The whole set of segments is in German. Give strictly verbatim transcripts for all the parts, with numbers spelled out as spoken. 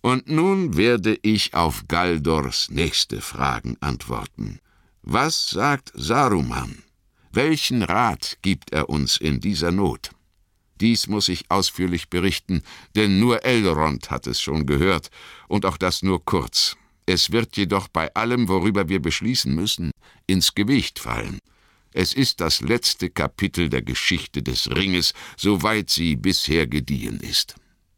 Und nun werde ich auf Galdors nächste Fragen antworten. Was sagt Saruman? Welchen Rat gibt er uns in dieser Not? Dies muss ich ausführlich berichten, denn nur Elrond hat es schon gehört, und auch das nur kurz. Es wird jedoch bei allem, worüber wir beschließen müssen, ins Gewicht fallen. Es ist das letzte Kapitel der Geschichte des Ringes, soweit sie bisher gediehen ist.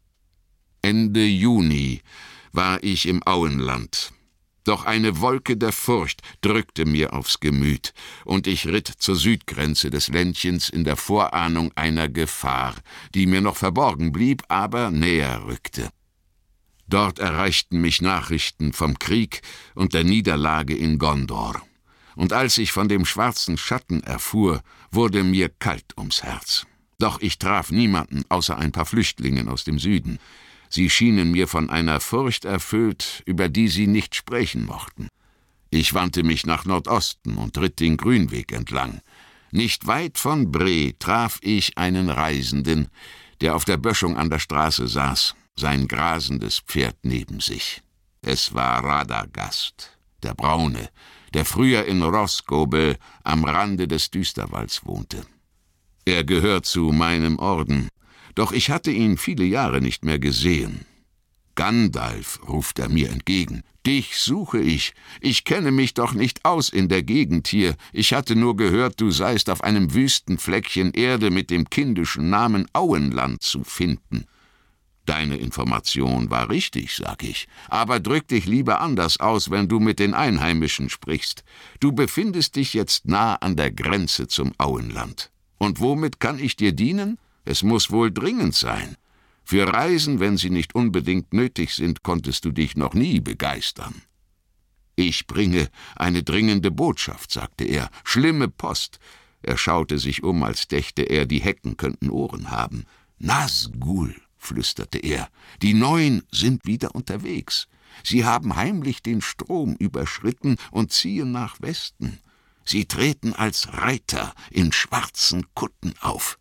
Ende Juni war ich im Auenland. Doch eine Wolke der Furcht drückte mir aufs Gemüt, und ich ritt zur Südgrenze des Ländchens in der Vorahnung einer Gefahr, die mir noch verborgen blieb, aber näher rückte. Dort erreichten mich Nachrichten vom Krieg und der Niederlage in Gondor. Und als ich von dem schwarzen Schatten erfuhr, wurde mir kalt ums Herz. Doch ich traf niemanden außer ein paar Flüchtlingen aus dem Süden. Sie schienen mir von einer Furcht erfüllt, über die sie nicht sprechen mochten. Ich wandte mich nach Nordosten und ritt den Grünweg entlang. Nicht weit von Bre traf ich einen Reisenden, der auf der Böschung an der Straße saß, sein grasendes Pferd neben sich. Es war Radagast, der Braune, der früher in Rosgobel am Rande des Düsterwalds wohnte. Er gehört zu meinem Orden, doch ich hatte ihn viele Jahre nicht mehr gesehen. »Gandalf«, ruft er mir entgegen, »dich suche ich. Ich kenne mich doch nicht aus in der Gegend hier. Ich hatte nur gehört, du seist auf einem wüsten Fleckchen Erde mit dem kindischen Namen Auenland zu finden.« »Deine Information war richtig«, sag ich, »aber drück dich lieber anders aus, wenn du mit den Einheimischen sprichst. Du befindest dich jetzt nah an der Grenze zum Auenland. Und womit kann ich dir dienen? Es muss wohl dringend sein. Für Reisen, wenn sie nicht unbedingt nötig sind, konntest du dich noch nie begeistern.« »Ich bringe eine dringende Botschaft«, sagte er, »schlimme Post.« Er schaute sich um, als dächte er, die Hecken könnten Ohren haben. »Nazgul«, flüsterte er, »die Neuen sind wieder unterwegs. Sie haben heimlich den Strom überschritten und ziehen nach Westen. Sie treten als Reiter in schwarzen Kutten auf.«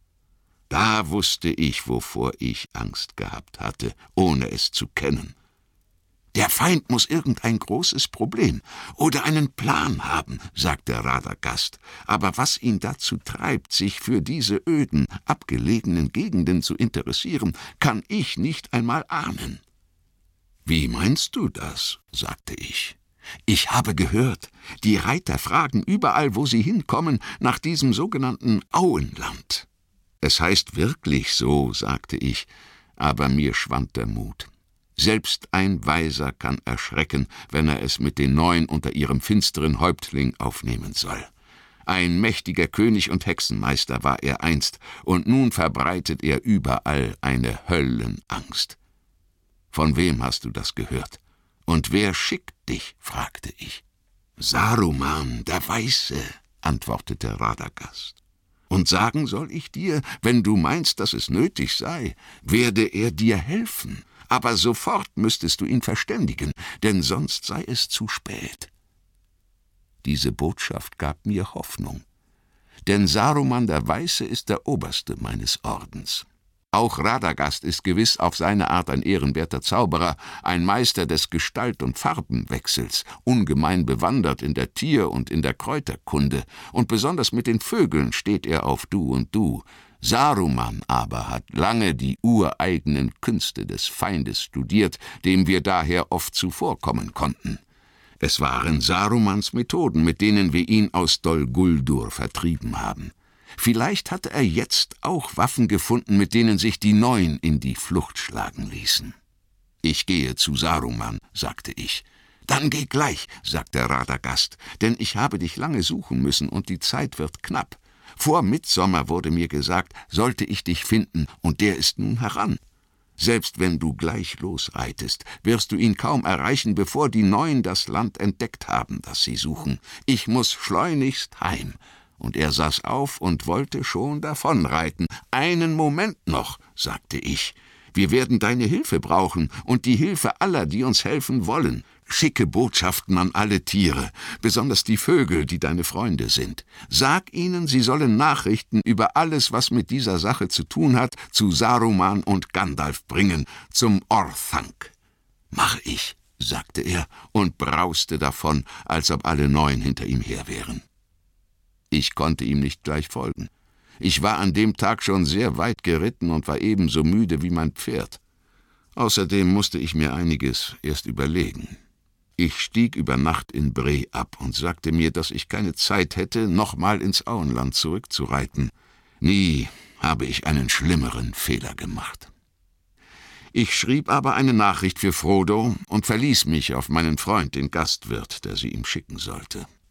Da wusste ich, wovor ich Angst gehabt hatte, ohne es zu kennen. »Der Feind muss irgendein großes Problem oder einen Plan haben«, sagte Radagast, »aber was ihn dazu treibt, sich für diese öden, abgelegenen Gegenden zu interessieren, kann ich nicht einmal ahnen.« »Wie meinst du das?«, sagte ich. »Ich habe gehört, die Reiter fragen überall, wo sie hinkommen, nach diesem sogenannten Auenland.« »Es heißt wirklich so«, sagte ich, aber mir schwand der Mut. Selbst ein Weiser kann erschrecken, wenn er es mit den Neuen unter ihrem finsteren Häuptling aufnehmen soll. Ein mächtiger König und Hexenmeister war er einst, und nun verbreitet er überall eine Höllenangst. »Von wem hast du das gehört? Und wer schickt dich?«, fragte ich. »Saruman, der Weiße«, antwortete Radagast. »Und sagen soll ich dir, wenn du meinst, dass es nötig sei, werde er dir helfen. Aber sofort müsstest du ihn verständigen, denn sonst sei es zu spät.« Diese Botschaft gab mir Hoffnung, denn Saruman der Weiße ist der Oberste meines Ordens. Auch Radagast ist gewiss auf seine Art ein ehrenwerter Zauberer, ein Meister des Gestalt- und Farbenwechsels, ungemein bewandert in der Tier- und in der Kräuterkunde, und besonders mit den Vögeln steht er auf Du und Du. Saruman aber hat lange die ureigenen Künste des Feindes studiert, dem wir daher oft zuvorkommen konnten. Es waren Sarumans Methoden, mit denen wir ihn aus Dol Guldur vertrieben haben. Vielleicht hatte er jetzt auch Waffen gefunden, mit denen sich die Neuen in die Flucht schlagen ließen. »Ich gehe zu Saruman«, sagte ich. »Dann geh gleich«, sagte Radagast, »denn ich habe dich lange suchen müssen und die Zeit wird knapp. Vor Mittsommer wurde mir gesagt, sollte ich dich finden, und der ist nun heran. Selbst wenn du gleich losreitest, wirst du ihn kaum erreichen, bevor die Neuen das Land entdeckt haben, das sie suchen. Ich muss schleunigst heim.« Und er saß auf und wollte schon davonreiten. »Einen Moment noch«, sagte ich. »Wir werden deine Hilfe brauchen und die Hilfe aller, die uns helfen wollen. Schicke Botschaften an alle Tiere, besonders die Vögel, die deine Freunde sind. Sag ihnen, sie sollen Nachrichten über alles, was mit dieser Sache zu tun hat, zu Saruman und Gandalf bringen, zum Orthanc. »Mach ich«, sagte er und brauste davon, als ob alle Neun hinter ihm her wären. Ich konnte ihm nicht gleich folgen. Ich war an dem Tag schon sehr weit geritten und war ebenso müde wie mein Pferd. Außerdem musste ich mir einiges erst überlegen. Ich stieg über Nacht in Bre ab und sagte mir, dass ich keine Zeit hätte, nochmal ins Auenland zurückzureiten. Nie habe ich einen schlimmeren Fehler gemacht. Ich schrieb aber eine Nachricht für Frodo und verließ mich auf meinen Freund, den Gastwirt, der sie ihm schicken sollte.